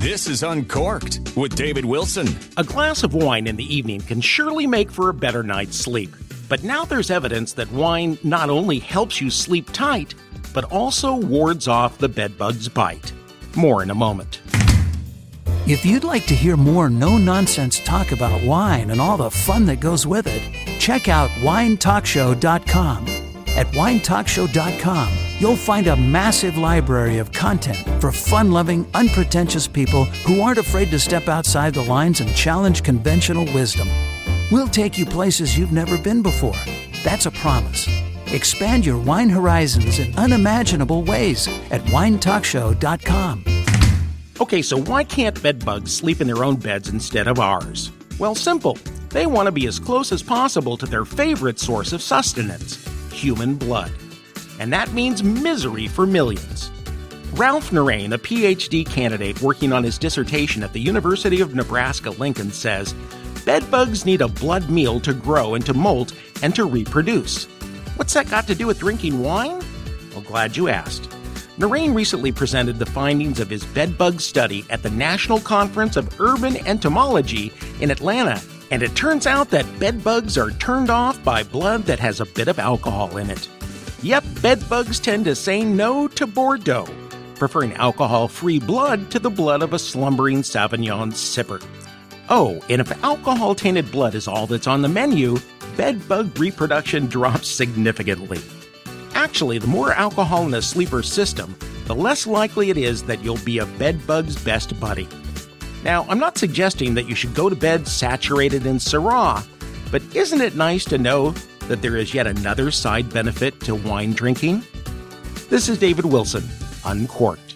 This is Uncorked with David Wilson. A glass of wine in the evening can surely make for a better night's sleep. But now there's evidence that wine not only helps you sleep tight, but also wards off the bedbug's bite. More in a moment. If you'd like to hear more no-nonsense talk about wine and all the fun that goes with it, check out winetalkshow.com. At winetalkshow.com, you'll find a massive library of content for fun-loving, unpretentious people who aren't afraid to step outside the lines and challenge conventional wisdom. We'll take you places you've never been before. That's a promise. Expand your wine horizons in unimaginable ways at winetalkshow.com. Okay, so why can't bedbugs sleep in their own beds instead of ours? Well, simple. They want to be as close as possible to their favorite source of sustenance, human blood. And that means misery for millions. Ralph Narain, a PhD candidate working on his dissertation at the University of Nebraska-Lincoln, says, bedbugs need a blood meal to grow and to molt and to reproduce. What's that got to do with drinking wine? Well, glad you asked. Narain recently presented the findings of his bedbug study at the National Conference of Urban Entomology in Atlanta, and it turns out that bedbugs are turned off by blood that has a bit of alcohol in it. Yep, bedbugs tend to say no to Bordeaux, preferring alcohol-free blood to the blood of a slumbering Sauvignon sipper. Oh, and if alcohol-tainted blood is all that's on the menu, bedbug reproduction drops significantly. Actually, the more alcohol in a sleeper's system, the less likely it is that you'll be a bedbug's best buddy. Now, I'm not suggesting that you should go to bed saturated in Syrah, but isn't it nice to know that there is yet another side benefit to wine drinking? This is David Wilson, Uncorked.